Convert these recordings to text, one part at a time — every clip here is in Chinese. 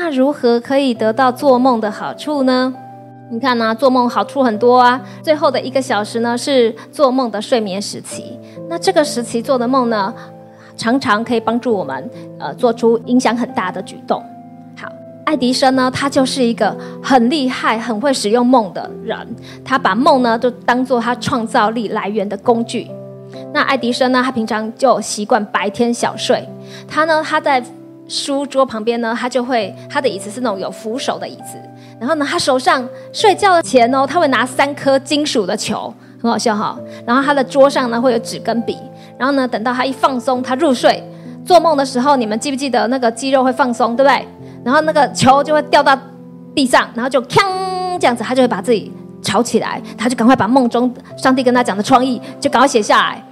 那如何可以得到做梦的好处呢？你看啊，做梦好处很多啊。最后的1个小时呢，是做梦的睡眠时期。那这个时期做的梦呢，常常可以帮助我们做出影响很大的举动。好，爱迪生呢，他就是一个很厉害、很会使用梦的人。他把梦呢，就当作他创造力来源的工具。那爱迪生呢，他平常就习惯白天小睡。他在书桌旁边呢，他的椅子是那种有扶手的椅子。然后呢，他手上睡觉前他会拿3颗金属的球，很好笑哈。然后他的桌上呢会有纸跟笔。然后呢，等到他一放松，他入睡做梦的时候，你们记不记得那个肌肉会放松，对不对？然后那个球就会掉到地上，然后就锵这样子，他就会把自己吵起来，他就赶快把梦中上帝跟他讲的创意就赶快写下来。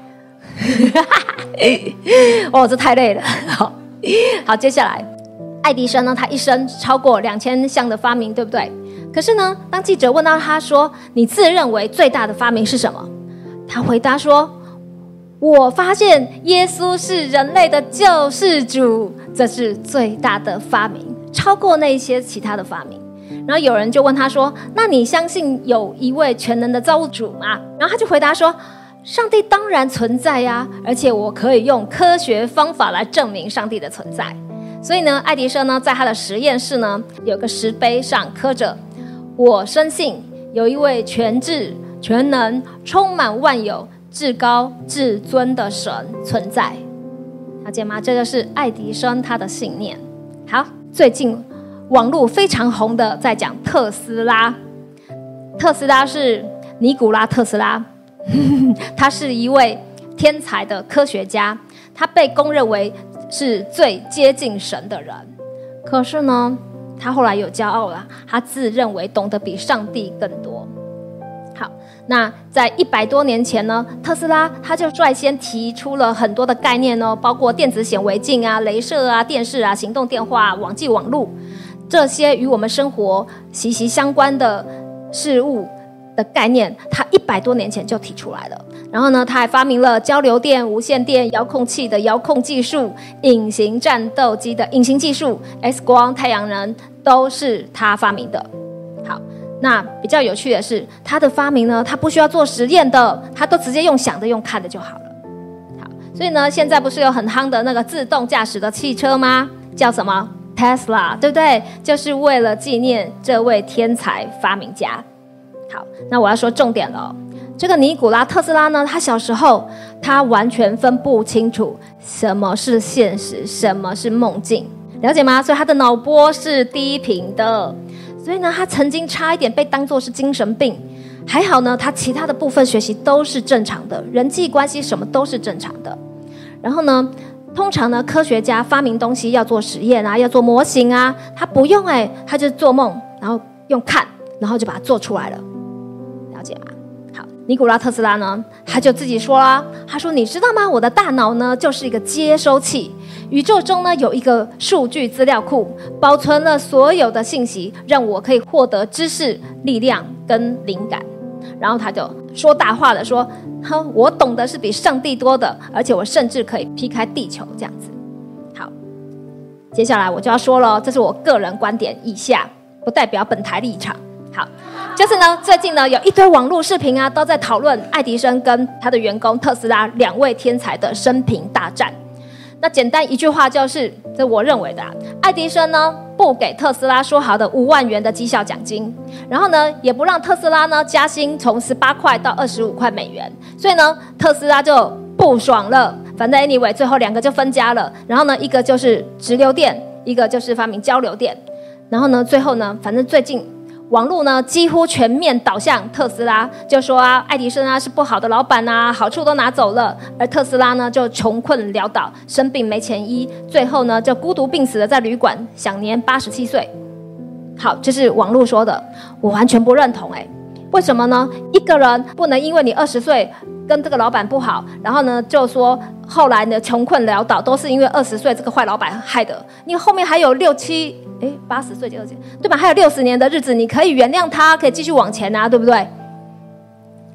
这太累了。好，接下来爱迪生呢，他一生超过2000项的发明，对不对？可是呢，当记者问到他说，你自认为最大的发明是什么？他回答说，我发现耶稣是人类的救世主，这是最大的发明，超过那些其他的发明。然后有人就问他说，那你相信有一位全能的造物主吗？然后他就回答说，上帝当然存在呀，而且我可以用科学方法来证明上帝的存在。所以呢，爱迪生呢，在他的实验室呢，有个石碑上刻着，我深信有一位全智、全能、充满万有、至高、至尊的神存在。了解吗？这就是爱迪生他的信念。好，最近网络非常红的在讲特斯拉。特斯拉是尼古拉特斯拉，他是一位天才的科学家，他被公认为是最接近神的人。可是呢，他后来有骄傲了，他自认为懂得比上帝更多。好，那在100多年前呢，特斯拉他就率先提出了很多的概念包括电子显微镜啊、雷射啊、电视啊、行动电话、网际网路，这些与我们生活息息相关的事物的概念，他100多年前就提出来了。然后呢，他还发明了交流电、无线电、遥控器的遥控技术、隐形战斗机的隐形技术、X 光、太阳能都是他发明的。好，那比较有趣的是，他的发明呢，他不需要做实验的，他都直接用想的、用看的就好了。好，所以呢，现在不是有很夯的那个自动驾驶的汽车吗？叫什么 Tesla， 对不对？就是为了纪念这位天才发明家。好，那我要说重点了。这个尼古拉特斯拉呢，他小时候他完全分不清楚什么是现实，什么是梦境，了解吗？所以他的脑波是低频的，所以呢，他曾经差一点被当作是精神病。还好呢，他其他的部分学习都是正常的，人际关系什么都是正常的。然后呢，通常呢，科学家发明东西要做实验啊，要做模型啊，他不用他就做梦，然后用看，然后就把它做出来了，了解吗？好，尼古拉特斯拉呢，他就自己说啦，他说你知道吗？我的大脑呢就是一个接收器，宇宙中呢有一个数据资料库，保存了所有的信息，让我可以获得知识、力量跟灵感。然后他就说大话的说，我懂得是比上帝多的，而且我甚至可以劈开地球这样子。好，接下来我就要说了，这是我个人观点，以下不代表本台立场。好，就是呢，最近呢有一堆网络视频啊，都在讨论爱迪生跟他的员工特斯拉2位天才的生平大战。那简单一句话就是，这我认为的爱迪生呢不给特斯拉说好的5万元的绩效奖金，然后呢也不让特斯拉呢加薪从18块到25块美元，所以呢特斯拉就不爽了。反正 anyway 最后2个就分家了，然后呢一个就是直流电，一个就是发明交流电。然后呢最后呢，反正最近网络呢几乎全面倒向特斯拉，就说爱迪生是不好的老板好处都拿走了，而特斯拉呢就穷困潦倒，生病没钱医，最后呢就孤独病死了在旅馆，享年87岁。好，这是网络说的，我完全不认同。为什么呢？一个人不能因为你20岁跟这个老板不好，然后呢就说后来呢穷困潦倒都是因为20岁这个坏老板害的，你后面还有80岁对吧？还有60年的日子，你可以原谅他，可以继续往前对不对？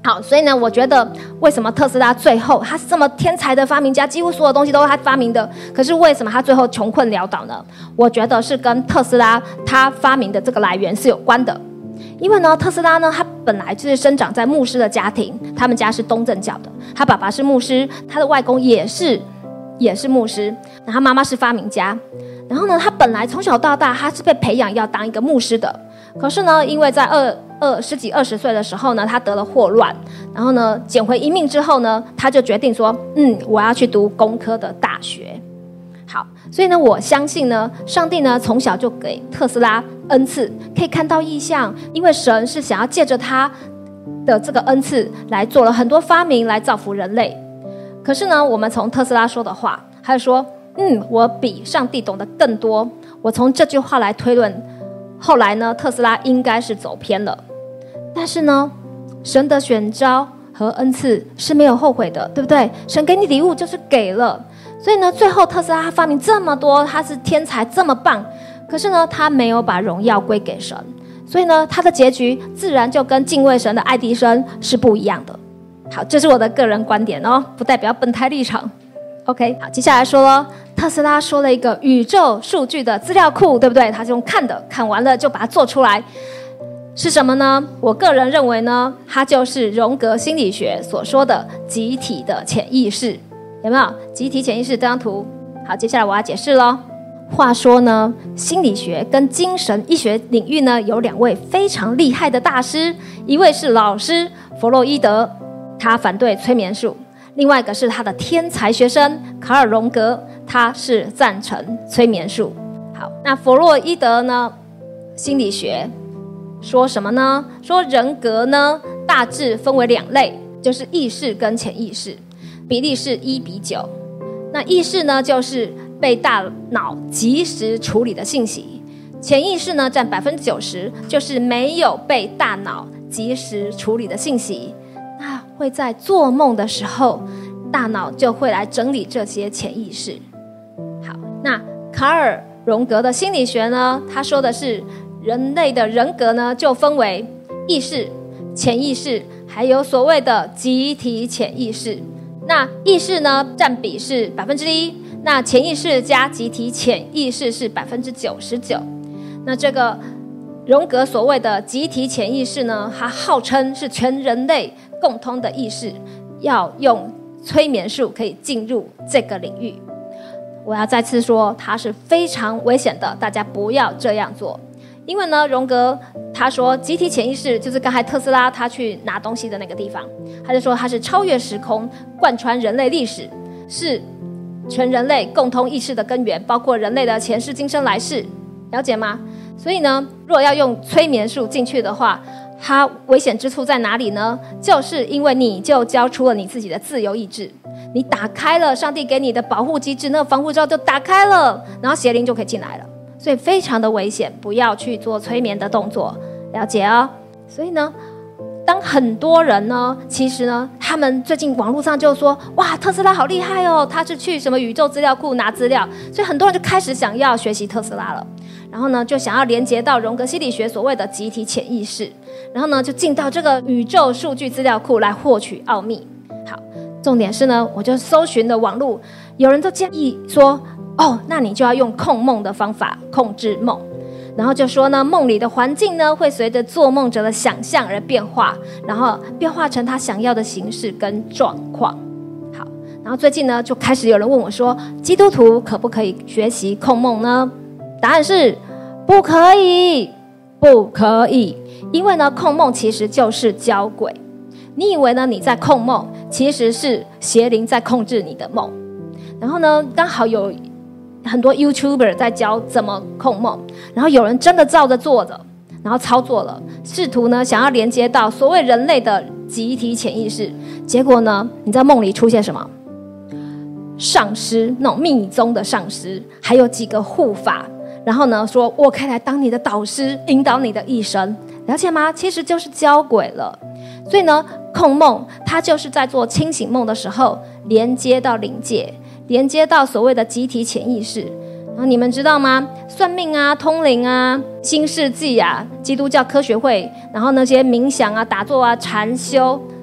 好，所以呢，我觉得为什么特斯拉最后他是这么天才的发明家，几乎所有东西都是他发明的，可是为什么他最后穷困潦倒呢？我觉得是跟特斯拉他发明的这个来源是有关的。因为呢，特斯拉呢，他本来就是生长在牧师的家庭，他们家是东正教的，他爸爸是牧师，他的外公也是牧师，然后他妈妈是发明家。然后呢，他本来从小到大他是被培养要当一个牧师的，可是呢，因为在十几20岁的时候呢，他得了霍乱，然后呢，捡回一命之后呢，他就决定说，我要去读工科的大学。好，所以呢，我相信呢，上帝呢从小就给特斯拉恩赐，可以看到异象，因为神是想要借着他的这个恩赐来做了很多发明，来造福人类。可是呢，我们从特斯拉说的话，他就说，我比上帝懂得更多。我从这句话来推论，后来呢，特斯拉应该是走偏了。但是呢，神的选召和恩赐是没有后悔的，对不对？神给你礼物就是给了。所以呢，最后特斯拉发明这么多，他是天才这么棒，可是呢，他没有把荣耀归给神，所以呢，他的结局自然就跟敬畏神的爱迪生是不一样的。好，这是我的个人观点哦，不代表本台立场。OK， 好，接下来说了，特斯拉说了一个宇宙数据的资料库，对不对？他是用看的，看完了就把它做出来。是什么呢？我个人认为呢，它就是荣格心理学所说的集体的潜意识。有没有集体潜意识这张图？好，接下来我要解释咯。话说呢，心理学跟精神医学领域呢，有2位非常厉害的大师，一位是老师弗洛伊德，他反对催眠术；另外一个是他的天才学生卡尔荣格，他是赞成催眠术。好，那弗洛伊德呢，心理学说什么呢？说人格呢，大致分为2类，就是意识跟潜意识，比例是1:9。那意识呢，就是被大脑及时处理的信息；潜意识呢，占90%，就是没有被大脑及时处理的信息。那会在做梦的时候，大脑就会来整理这些潜意识。好，那卡尔荣格的心理学呢，他说的是人类的人格呢，就分为意识、潜意识，还有所谓的集体潜意识。那意识呢，占比是1%，那潜意识加集体潜意识是99%。那这个荣格所谓的集体潜意识呢，它号称是全人类共通的意识，要用催眠术可以进入这个领域。我要再次说，它是非常危险的，大家不要这样做。因为呢，荣格他说集体潜意识就是刚才特斯拉他去拿东西的那个地方，他就说它是超越时空，贯穿人类历史，是全人类共同意识的根源，包括人类的前世今生来世，了解吗？所以呢，如果要用催眠术进去的话，它危险之处在哪里呢？就是因为你就交出了你自己的自由意志，你打开了上帝给你的保护机制，那个防护罩就打开了，然后邪灵就可以进来了，所以非常的危险，不要去做催眠的动作，了解哦。所以呢，当很多人呢，其实呢，他们最近网络上就说，哇，特斯拉好厉害哦，他是去什么宇宙资料库拿资料，所以很多人就开始想要学习特斯拉了，然后呢，就想要连接到荣格心理学所谓的集体潜意识，然后呢，就进到这个宇宙数据资料库来获取奥秘。好，重点是呢，我就搜寻的网络，有人都建议说，哦，那你就要用控梦的方法控制梦。然后就说呢，梦里的环境呢会随着做梦者的想象而变化，然后变化成他想要的形式跟状况。好，然后最近呢就开始有人问我说，基督徒可不可以学习控梦呢？答案是不可以，不可以。因为呢，控梦其实就是交鬼。你以为呢你在控梦，其实是邪灵在控制你的梦。然后呢，刚好有很多 YouTuber 在教怎么控梦，然后有人真的照着做着，然后操作了，试图呢想要连接到所谓人类的集体潜意识，结果呢，你在梦里出现什么？上师，那种密宗的上师，还有几个护法，然后呢说我可以来当你的导师，引导你的一生，了解吗？其实就是交鬼了。所以呢，控梦它就是在做清醒梦的时候连接到灵界，连接到所谓的集体潜意识。然后你们知道吗？算命啊、通灵啊、新世纪啊、基督教科学会，然后那些冥想啊、打坐啊、禅修，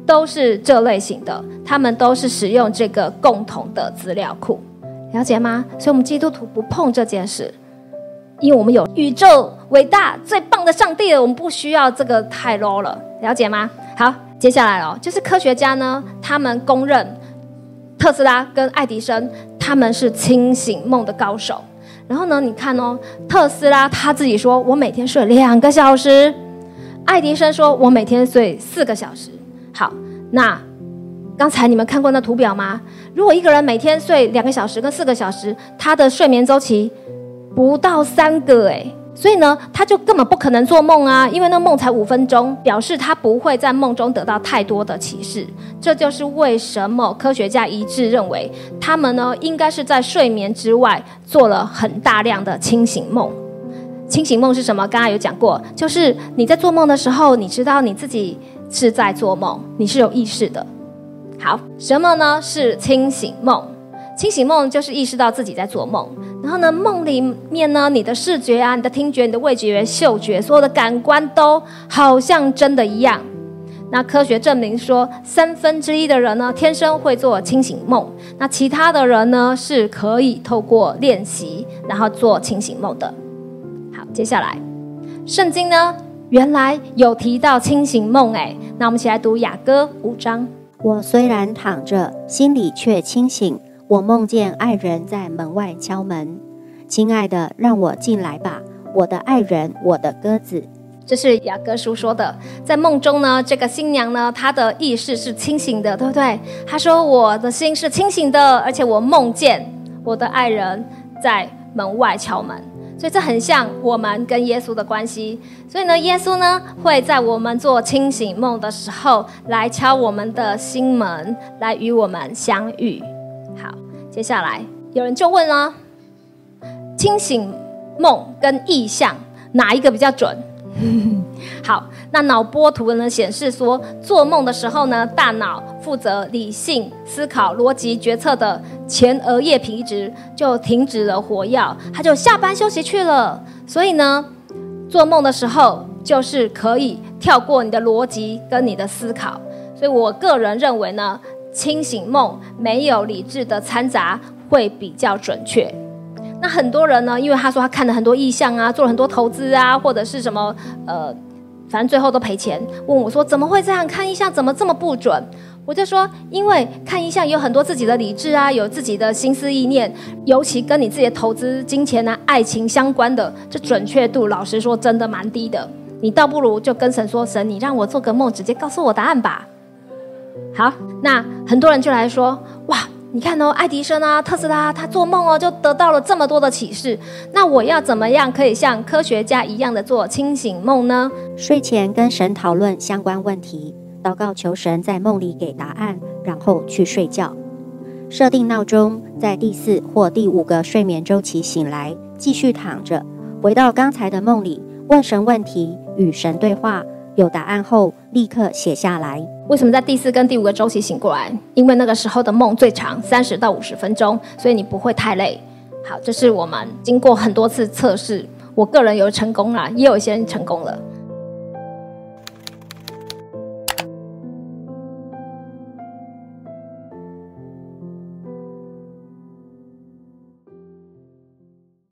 都是这类型的，他们都是使用这个共同的资料库，了解吗？所以我们基督徒不碰这件事，因为我们有宇宙伟大最棒的上帝了，我们不需要这个太 low 了，了解吗？好，接下来就是科学家呢，他们公认特斯拉跟爱迪生他们是清醒梦的高手。然后呢，你看特斯拉他自己说我每天睡2个小时，爱迪生说我每天睡4个小时。好，那刚才你们看过那图表吗？如果一个人每天睡2个小时跟4个小时，他的睡眠周期不到3个所以呢，他就根本不可能做梦啊，因为那梦才5分钟，表示他不会在梦中得到太多的启示。这就是为什么科学家一致认为，他们呢应该是在睡眠之外做了很大量的清醒梦。清醒梦是什么？刚刚有讲过，就是你在做梦的时候，你知道你自己是在做梦，你是有意识的。好，什么呢是清醒梦？清醒梦就是意识到自己在做梦，然后呢，梦里面呢，你的视觉啊、你的听觉、你的味觉、嗅觉，所有的感官都好像真的一样。那科学证明说，1/3的人呢，天生会做清醒梦，那其他的人呢，是可以透过练习，然后做清醒梦的。好，接下来，圣经呢，原来有提到清醒梦那我们一起来读雅歌5章。 我虽然躺着，心里却清醒。我梦见爱人在门外敲门，亲爱的，让我进来吧，我的爱人，我的鸽子。 这是雅歌书说的，在梦中呢，这个新娘呢，她的意识是清醒的，对不对？她说我的心是清醒的，而且我梦见我的爱人在门外敲门。所以这很像我们跟耶稣的关系。所以呢，耶稣呢会在我们做清醒梦的时候来敲我们的心门，来与我们相遇。好，接下来有人就问了，清醒梦跟意象哪一个比较准？好，那脑波图呢显示说，做梦的时候呢，大脑负责理性思考、逻辑决策的前额叶皮质就停止了活跃，它就下班休息去了。所以呢，做梦的时候就是可以跳过你的逻辑跟你的思考。所以我个人认为呢，清醒梦没有理智的掺杂会比较准确。那很多人呢，因为他说他看了很多意象啊，做了很多投资啊，或者是什么反正最后都赔钱，问我说怎么会这样，看意象怎么这么不准？我就说，因为看意象有很多自己的理智啊，有自己的心思意念，尤其跟你自己的投资、金钱啊、爱情相关的，这准确度老实说真的蛮低的。你倒不如就跟神说，神你让我做个梦，直接告诉我答案吧。好，那很多人就来说，哇，你看爱迪生啊、特斯拉他做梦就得到了这么多的启示，那我要怎么样可以像科学家一样的做清醒梦呢？ 睡前跟神讨论相关问题，祷告求神在梦里给答案，然后去睡觉。设定闹钟，在第4或第5个睡眠周期醒来，继续躺着，回到刚才的梦里，问神问题，与神对话，有答案后立刻写下来。 为什么在第4跟第5个周期醒过来？因为那个时候的梦最长30到50分钟，所以你不会太累。好，这是我们经过很多次测试，我个人有成功啦，也有一些人成功了。